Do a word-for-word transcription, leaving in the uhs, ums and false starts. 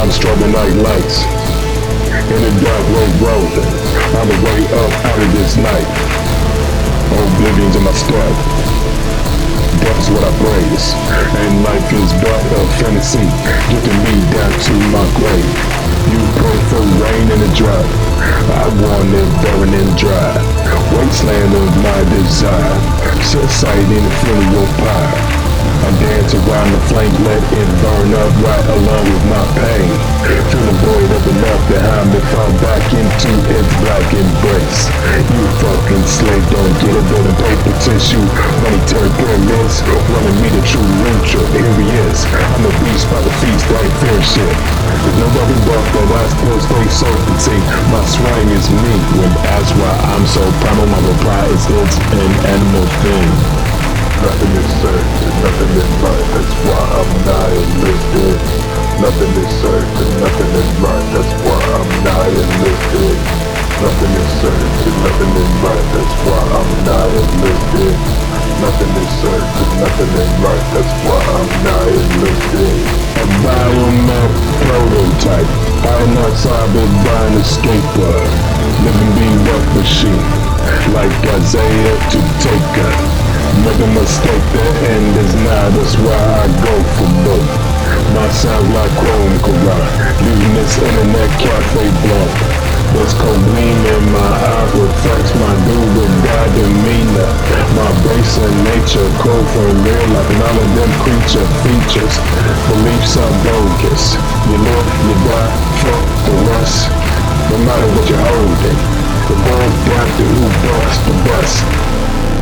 I'm strobing night lights in the dark road rolling on the way up out of this night. Oblivion's in my step. That's what I praise. And life is but a fantasy, getting me down to my grave. You pray for rain in the drought, I want it barren and dry. Wasteland of my desire, society in the funeral pie. I dance around the flame, let it burn up right along with my pain. Feel the void of enough behind me, fall back into its black embrace. You fucking slave, don't get it, building paper tissue, monetary pyramids, running me the true nature. Here he is, I'm a beast by the feast, I ain't fear shit. There's nobody but that I still stay so petite. My swing is me, when asked why I'm so primal, my reply is it's an animal thing. Nothing is certain, nothing is right, that's why I'm nihilistic. Nothing is certain, nothing is right, that's why I'm nihilistic. Nothing is certain, nothing is right, that's why I'm nihilistic. Nothing is certain, nothing is right, that's why I'm nihilistic. A biomac prototype, I am not cyber by an escaper. Living being work machine, like Isaiah to take her. Make a mistake, the end is now, that's why I go for both. My sounds like Chrome Quran, leaving this internet cafe blunt. There's cold gleam in my eye, reflects my dude with God demeanor. My base in nature, cold from real like none of them creature features. Beliefs are bogus, you live, you die, fuck the rest. No matter what you're holding, it boils down to who busts the bus.